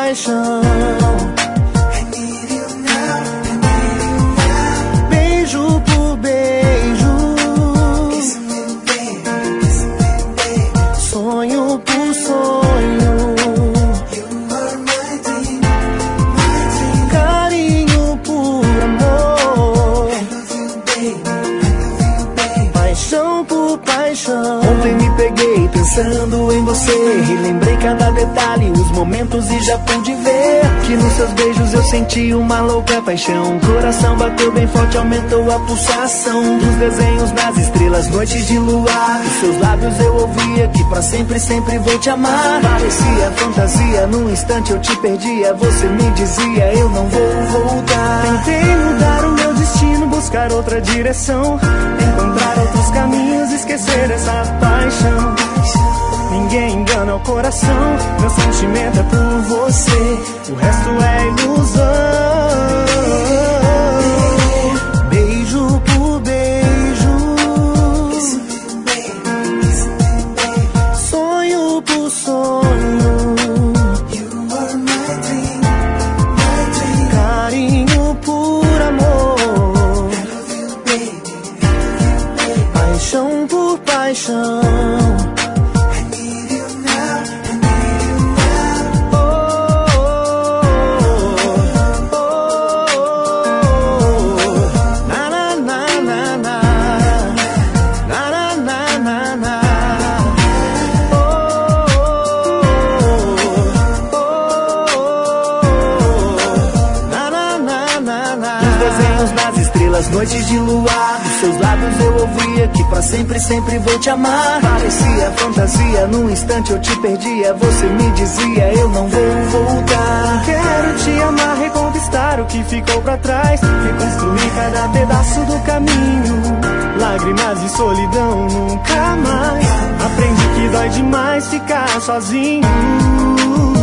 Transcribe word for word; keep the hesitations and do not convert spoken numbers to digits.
paixão. Beijo por beijo, sonho por sonho, carinho por amor, paixão por paixão. Ontem me peguei pensando em você, relembrei cada detalhe, os momentos e já pude ver que nos seus beijos eu senti uma louca paixão. O coração bateu bem forte, aumentou a pulsação dos desenhos nas estrelas, noites de luar. Dos seus lábios eu ouvia que pra sempre, sempre vou te amar. Parecia fantasia, num instante eu te perdia. Você me dizia, eu não vou voltar. Tentei mudar o meu destino, buscar outra direção, encontrar outros caminhos, esquecer essa paixão. Ninguém engana o coração, meu sentimento é por você, o resto é ilusão. Beijo por beijo, sonho por sonho, carinho por amor, paixão por paixão. Noites de luar, dos seus lábios eu ouvia que pra sempre, sempre vou te amar. Parecia fantasia, num instante eu te perdia. Você me dizia, eu não vou voltar. Quero te amar, reconquistar o que ficou pra trás, reconstruir cada pedaço do caminho. Lágrimas de solidão nunca mais. Aprendi que dói demais ficar sozinho.